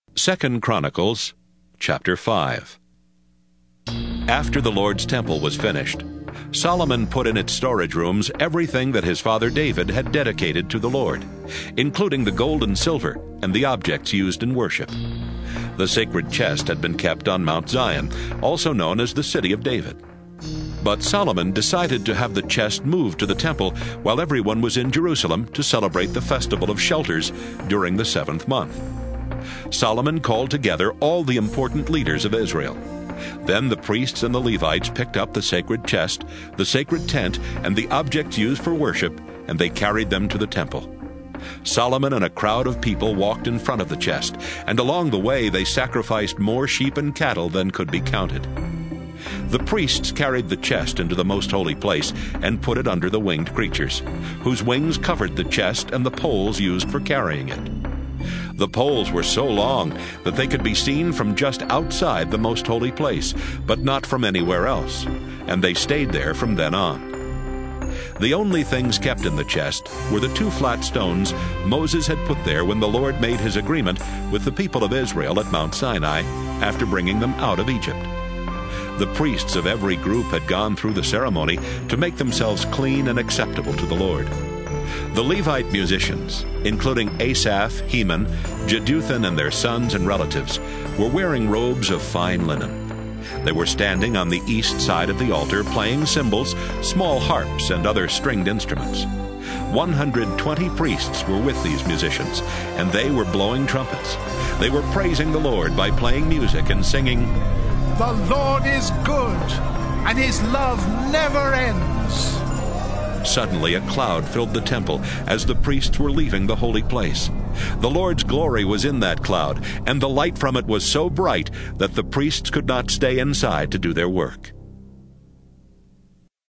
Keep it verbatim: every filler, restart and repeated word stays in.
Second Chronicles, chapter five. After the Lord's temple was finished, Solomon put in its storage rooms everything that his father David had dedicated to the Lord, including the gold and silver and the objects used in worship. The sacred chest had been kept on Mount Zion, also known as the City of David. But Solomon decided to have the chest moved to the temple while everyone was in Jerusalem to celebrate the Festival of Shelters during the seventh month. Solomon called together all the important leaders of Israel. Then the priests and the Levites picked up the sacred chest, the sacred tent, and the objects used for worship, and they carried them to the temple. Solomon and a crowd of people walked in front of the chest, and along the way they sacrificed more sheep and cattle than could be counted. The priests carried the chest into the most holy place and put it under the winged creatures, whose wings covered the chest and the poles used for carrying it. The poles were so long that they could be seen from just outside the most holy place, but not from anywhere else, and they stayed there from then on. The only things kept in the chest were the two flat stones Moses had put there when the Lord made his agreement with the people of Israel at Mount Sinai after bringing them out of Egypt. The priests of every group had gone through the ceremony to make themselves clean and acceptable to the Lord. The Levite musicians, including Asaph, Heman, Jeduthun, and their sons and relatives, were wearing robes of fine linen. They were standing on the east side of the altar playing cymbals, small harps, and other stringed instruments. one hundred twenty priests were with these musicians, and they were blowing trumpets. They were praising the Lord by playing music and singing, "The Lord is good, and his love never ends." Suddenly a cloud filled the temple as the priests were leaving the holy place. The Lord's glory was in that cloud, and the light from it was so bright that the priests could not stay inside to do their work.